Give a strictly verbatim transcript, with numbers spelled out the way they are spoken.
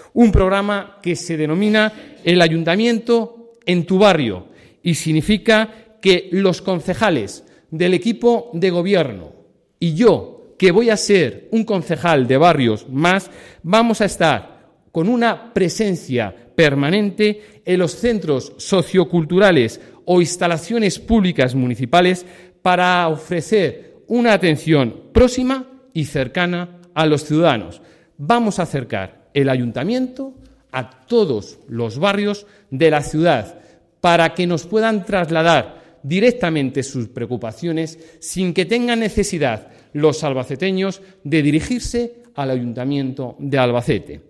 Un programa que se denomina El Ayuntamiento en tu barrio y significa que los concejales del equipo de gobierno y yo, que voy a ser un concejal de barrios más, vamos a estar con una presencia permanente en los centros socioculturales o instalaciones públicas municipales para ofrecer una atención próxima y cercana a los ciudadanos. Vamos a acercar el ayuntamiento a todos los barrios de la ciudad para que nos puedan trasladar directamente sus preocupaciones sin que tengan necesidad los albaceteños de dirigirse al Ayuntamiento de Albacete.